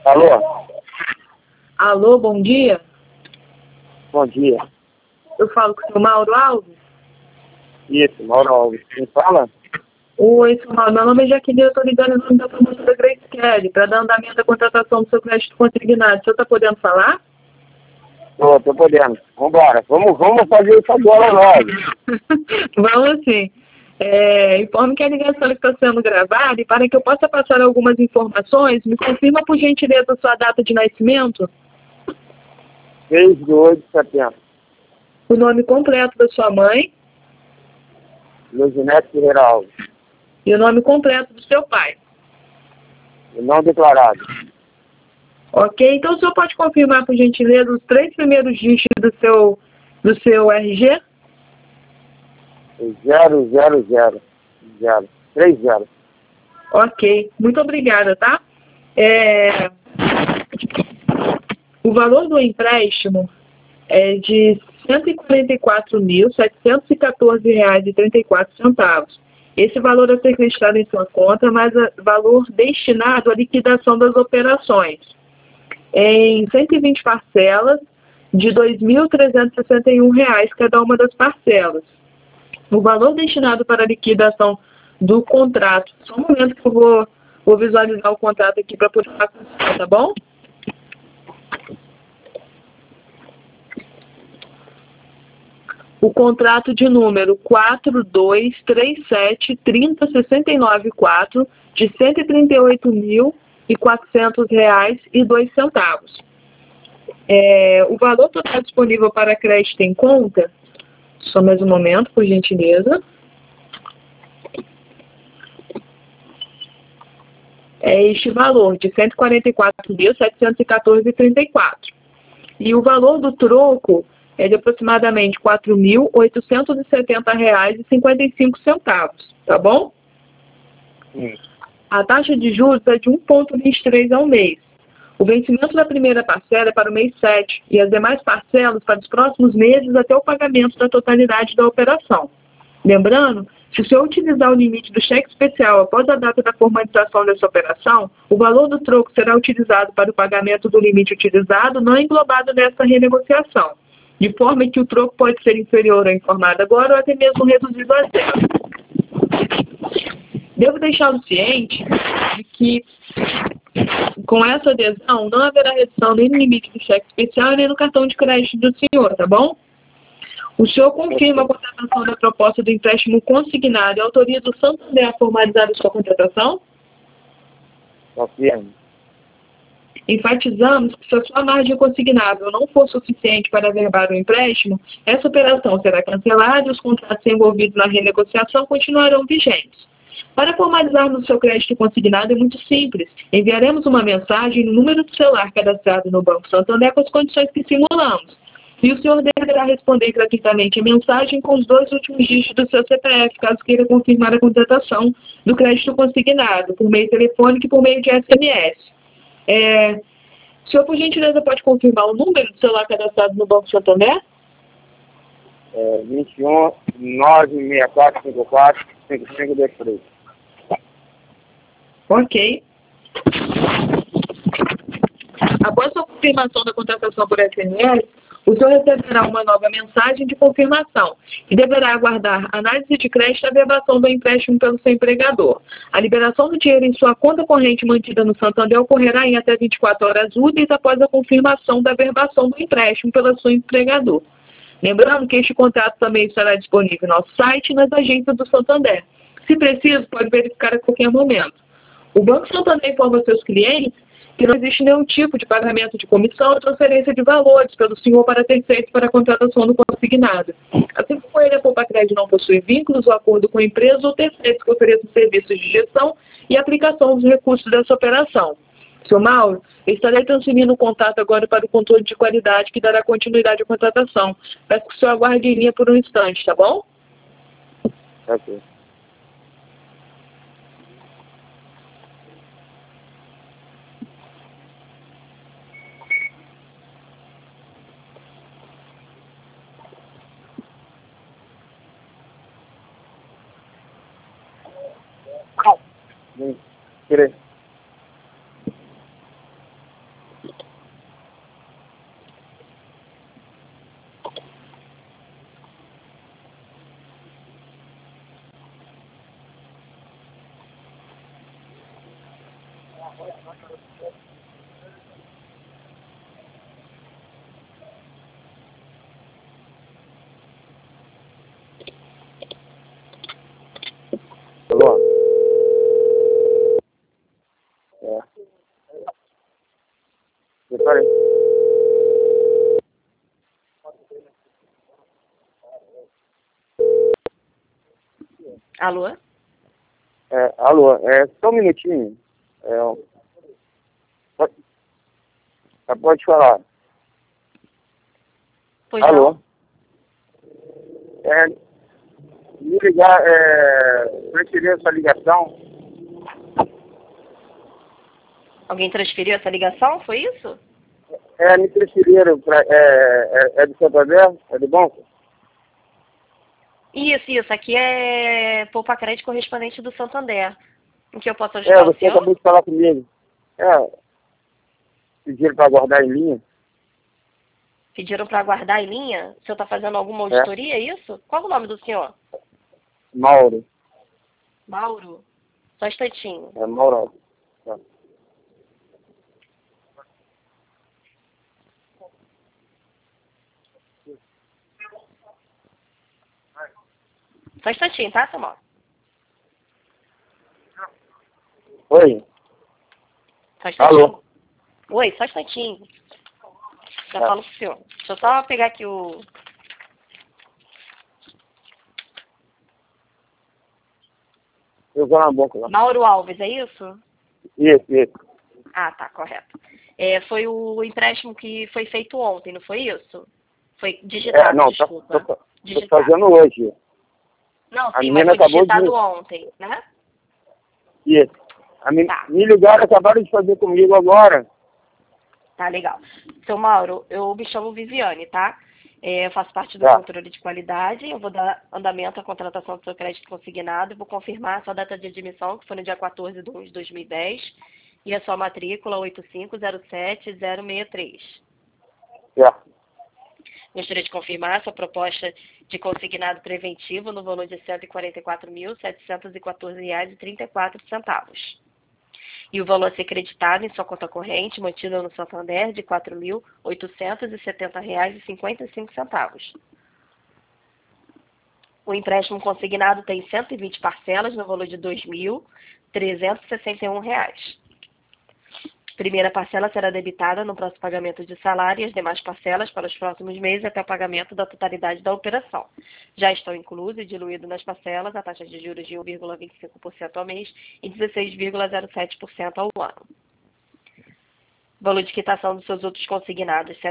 Alô? Alô, bom dia. Bom dia. Eu falo com o seu Mauro Alves? Isso, Mauro Alves. Quem fala? Oi, seu Mauro. Meu nome é Jaqueline, eu estou ligando em nome da promotora Grace Kelly para dar andamento da contratação do seu crédito consignado. O senhor está podendo falar? Tô podendo. Vambora. Vamos fazer isso agora logo. Vamos sim. Informe que a ligação está sendo gravada e para que eu possa passar algumas informações, me confirma por gentileza a sua data de nascimento, 6 de 8 de setembro. o nome completo da sua mãe Luzinete Ferreira Alves. e o nome completo do seu pai. E não declarado. Ok? Então o senhor pode confirmar por gentileza os 3 primeiros dígitos do seu RG? 000. 30. Ok, muito obrigada, tá? O valor do empréstimo é de R$ 144.714,34. Esse valor a ser acreditado em sua conta, mas o valor destinado à liquidação das operações, em 120 parcelas de R$ 2.361 cada uma das parcelas. O valor destinado para a liquidação do contrato, só um momento que eu vou visualizar o contrato aqui para poder falar com você, tá bom? O contrato de número 4237-3069-4 de R$ 138.400,02. O valor total disponível para crédito em conta, só mais um momento, por gentileza, é este valor de R$ 144.714,34. E o valor do troco é de aproximadamente R$ 4.870,55, tá bom? A taxa de juros é de 1,23 ao mês. O vencimento da primeira parcela é para o mês 7 e as demais parcelas para os próximos meses até o pagamento da totalidade da operação. Lembrando, se o senhor utilizar o limite do cheque especial após a data da formalização dessa operação, o valor do troco será utilizado para o pagamento do limite utilizado não englobado nessa renegociação, de forma que o troco pode ser inferior ao informado agora ou até mesmo reduzido a zero. Devo deixá-lo ciente de que, com essa adesão, não haverá redução nem no limite do cheque especial nem no cartão de crédito do senhor, tá bom? O senhor confirma a contratação da proposta do empréstimo consignado e autoriza o Santander a formalizar a sua contratação? Confirmo. Enfatizamos que se a sua margem consignável não for suficiente para averbar o empréstimo, essa operação será cancelada e os contratos envolvidos na renegociação continuarão vigentes. Para formalizarmos o seu crédito consignado é muito simples. Enviaremos uma mensagem no número do celular cadastrado no Banco Santander com as condições que simulamos. E o senhor deverá responder gratuitamente a mensagem com os 2 últimos dígitos do seu CPF, caso queira confirmar a contratação do crédito consignado, por meio telefônico e por meio de SMS. O senhor, por gentileza, pode confirmar o número do celular cadastrado no Banco Santander? 21 96454 5523. Ok. Após a confirmação da contratação por SMS, o senhor receberá uma nova mensagem de confirmação e deverá aguardar análise de crédito e averbação do empréstimo pelo seu empregador. A liberação do dinheiro em sua conta corrente mantida no Santander ocorrerá em até 24 horas úteis após a confirmação da averbação do empréstimo pelo seu empregador. Lembrando que este contrato também estará disponível no nosso site e nas agências do Santander. Se preciso, pode verificar a qualquer momento. O Banco Santander informa seus clientes que não existe nenhum tipo de pagamento de comissão ou transferência de valores pelo senhor para terceiros para a contratação do consignado. Assim como ele, a Poupa-Crédito não possui vínculos ou acordo com empresas ou terceiros que ofereçam serviços de gestão e aplicação dos recursos dessa operação. Seu Mauro, eu estarei transferindo o contato agora para o controle de qualidade que dará continuidade à contratação. Peço que o senhor aguarde em linha por um instante, tá bom? Ok. Peraí. Alô? É. Peraí. Alô? Alô, só um minutinho. Pode, pode falar. Pois Alô? não? Me ligar, transferir essa ligação. Alguém transferiu essa ligação? Foi isso? Me transferiram para. É do Santander? É do banco? Isso. Aqui é Poupa Crédito correspondente do Santander. Em que eu posso ajudar o Você senhor? acabou de falar comigo. Pediram para aguardar em linha. Pediram para aguardar em linha? O senhor está fazendo alguma auditoria, é isso? Qual o nome do senhor? Mauro. Mauro. Só um instantinho. Mauro. Tá. Só um instantinho, tá, seu Mauro? Oi? Só um instantinho. Alô? Oi, só um instantinho. Já Tá. falo com o senhor. Deixa eu só pegar aqui o... Eu vou na boca lá. Mauro Alves, é isso? Isso. Ah, tá, correto. Foi o empréstimo que foi feito ontem, não foi isso? Foi digitado, Não, desculpa. tô Digitado. fazendo hoje. Não, A sim, mas menina foi acabou digitado de. ontem, né? Isso. Tá, Me ligaram, acabaram de fazer comigo agora. tá legal. Seu Mauro, eu me chamo Viviane, tá? Eu faço parte do Tá. controle de qualidade, eu vou dar andamento à contratação do seu crédito consignado, vou confirmar a sua data de admissão, que foi no dia 14 de 1 de 2010, e a sua matrícula 8507063. Certo. Gostaria de confirmar a sua proposta de consignado preventivo no valor de R$ 144.714,34. E o valor a ser creditado em sua conta corrente, mantida no Santander, de R$ 4.870,55. O empréstimo consignado tem 120 parcelas no valor de R$ 2.361. Primeira parcela será debitada no próximo pagamento de salário e as demais parcelas para os próximos meses até o pagamento da totalidade da operação. Já estão inclusos e diluídos nas parcelas a taxa de juros de 1,25% ao mês e 16,07% ao ano. Valor de quitação dos seus outros consignados, R$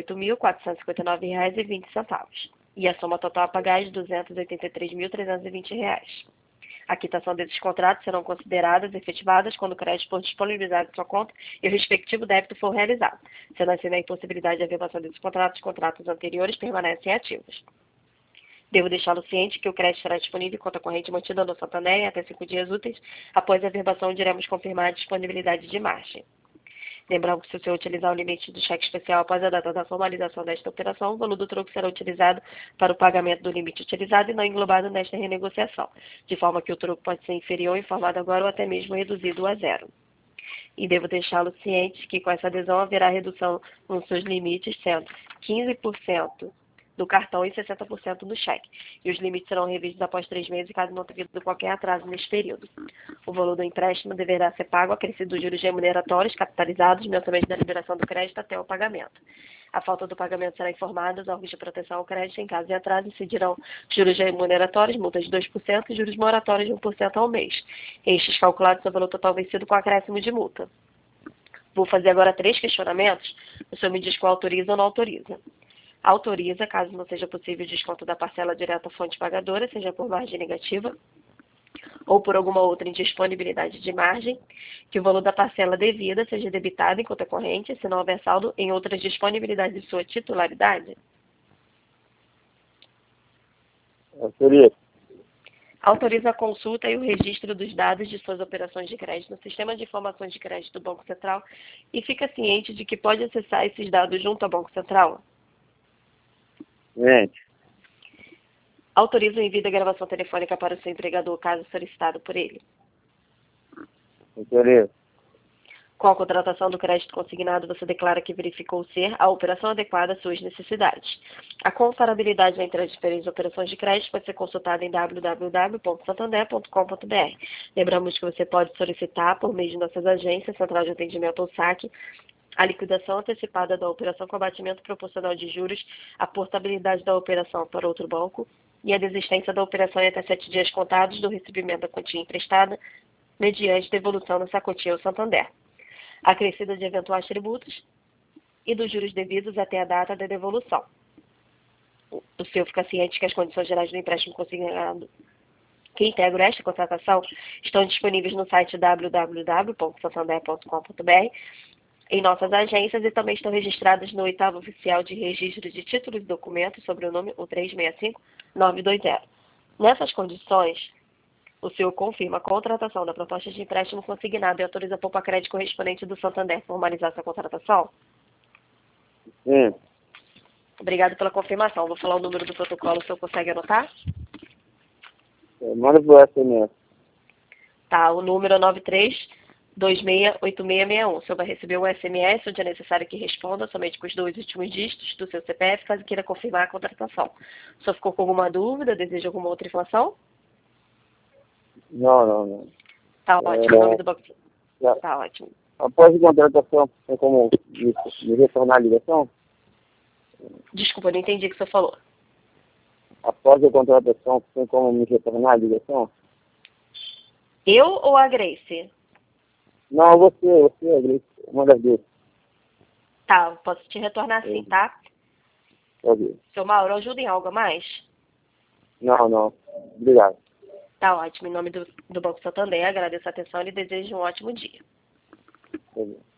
138.459,20. E a soma total a pagar é de R$ 283.320. A quitação desses contratos serão consideradas efetivadas quando o crédito for disponibilizado em sua conta e o respectivo débito for realizado. Sendo assim, na impossibilidade de averbação desses contratos, os contratos anteriores permanecem ativos. Devo deixá-lo ciente que o crédito será disponível em conta corrente mantida no Santander em até 5 dias úteis. Após a averbação, iremos confirmar a disponibilidade de margem. Lembrando que se o senhor utilizar o limite do cheque especial após a data da formalização desta operação, o valor do troco será utilizado para o pagamento do limite utilizado e não englobado nesta renegociação, de forma que o troco pode ser inferior, informado agora ou até mesmo reduzido a zero. E devo deixá-lo ciente que com essa adesão haverá redução nos seus limites, sendo 15% do cartão e 60% do cheque. E os limites serão revistos após 3 meses, caso não tenha havido qualquer atraso nesse período. O valor do empréstimo deverá ser pago acrescido dos juros remuneratórios capitalizados mensalmente da liberação do crédito até o pagamento. A falta do pagamento será informada aos órgãos de proteção ao crédito. Em caso de atraso, incidirão juros remuneratórios, multas de 2% e juros moratórios de 1% ao mês. Estes calculados no valor total vencido com acréscimo de multa. Vou fazer agora 3 questionamentos. O senhor me diz qual autoriza ou não autoriza. Autoriza, caso não seja possível o desconto da parcela direta à fonte pagadora, seja por margem negativa ou por alguma outra indisponibilidade de margem, que o valor da parcela devida seja debitado em conta corrente, se não houver saldo em outras disponibilidades de sua titularidade. Seria. Autoriza a consulta e o registro dos dados de suas operações de crédito no Sistema de Informações de Crédito do Banco Central e fica ciente de que pode acessar esses dados junto ao Banco Central? Gente, Autoriza o envio da gravação telefônica para o seu empregador, caso solicitado por ele? interesse. Com a contratação do crédito consignado, você declara que verificou ser a operação adequada às suas necessidades. A comparabilidade entre as diferentes operações de crédito pode ser consultada em www.santander.com.br. Lembramos que você pode solicitar, por meio de nossas agências, Central de Atendimento ou SAC, a liquidação antecipada da operação com abatimento proporcional de juros, a portabilidade da operação para outro banco e a desistência da operação em até 7 dias contados do recebimento da quantia emprestada, mediante devolução na Sacotia ou Santander, acrescida de eventuais tributos e dos juros devidos até a data da devolução. O senhor fica ciente que as condições gerais do empréstimo consignado que integram esta contratação estão disponíveis no site www.santander.com.br, em nossas agências, e também estão registradas no 8º Oficial de Registro de Títulos e Documentos sobre o número 1365920. Nessas condições, o senhor confirma a contratação da proposta de empréstimo consignado e autoriza a poupa crédito correspondente do Santander formalizar essa contratação? Sim. Obrigado pela confirmação. Vou falar o número do protocolo, o senhor consegue anotar? Manda pro SMS. Tá, o número é 93268661. O senhor vai receber um SMS onde é necessário que responda somente com os 2 últimos dígitos do seu CPF, caso queira confirmar a contratação. O senhor ficou com alguma dúvida? Deseja alguma outra informação? Não. Tá ótimo. O nome do banco. Já. Tá ótimo. Após a contratação, tem como me retornar a ligação? Desculpa, não entendi o que o senhor falou. Após a contratação, tem como me retornar a ligação? Eu ou a Grace? Não, você, Grace, uma das duas. Tá, posso te retornar sim, tá? Ok. Seu Mauro, ajuda em algo a mais? Não. Obrigado. Tá ótimo. Em nome do Banco Santander, agradeço a atenção e desejo um ótimo dia. Ok.